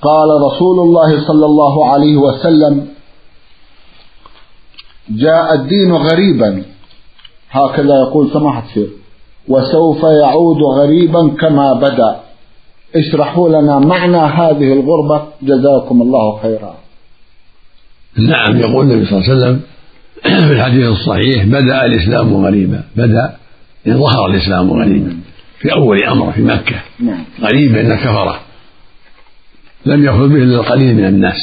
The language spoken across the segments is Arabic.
قال رسول الله صلى الله عليه وسلم: جاء الدين غريبا، هكذا يقول سماحة الشيخ، وسوف يعود غريبا كما بدأ. اشرحوا لنا معنى هذه الغربة جزاكم الله خيرا. نعم، يقول النبي صلى الله عليه وسلم في الحديث الصحيح: بدأ الإسلام غريبا. بدأ ظهر الإسلام غريبا في أول أمر في مكة، غريب بين الكفرة، لم يخرج به إلا القليل من الناس،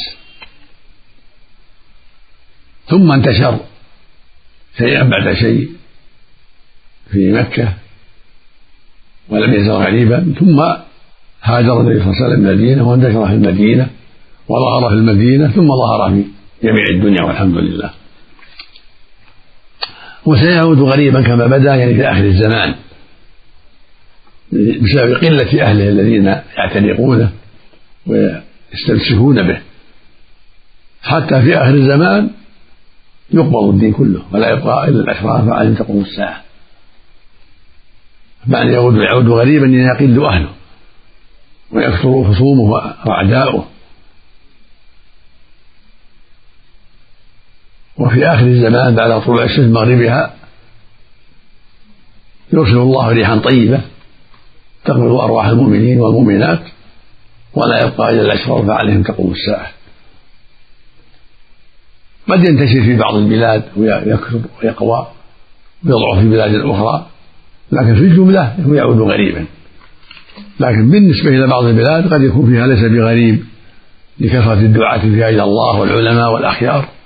ثم انتشر شيئا بعد شيء في مكة ولم يزل غريبا، ثم هاجر النبي صلى الله عليه وسلم المدينة وانتشر في المدينة وظهر في المدينة، ثم ظهر في جميع الدنيا والحمد لله. وسيعود غريبا كما بدأ، يعني في آخر الزمان، بسبب قلة أهله الذين يعتنقونه ويستمسكون به، حتى في آخر الزمان يقبض الدين كله ولا يبقى إلا الأشراف عليهم تقوم الساعة. معنى يعود غريبا أن يقل أهله ويكثر خصومه وأعداؤه. وفي آخر الزمان بعد طلوع الشمس مغربها يرسل الله ريحا طيبة تقبض أرواح المؤمنين والمؤمنات ولا يبقى إلا الأشرار فعليهم تقوم الساعة. قد ينتشر في بعض البلاد ويكثر ويقوى ويضعف في بلاد أخرى، لكن في الجملة يعود غريبا. لكن بالنسبة إلى بعض البلاد قد يكون فيها ليس بغريب لكثرة الدعاة فيها إلى الله والعلماء والأخيار،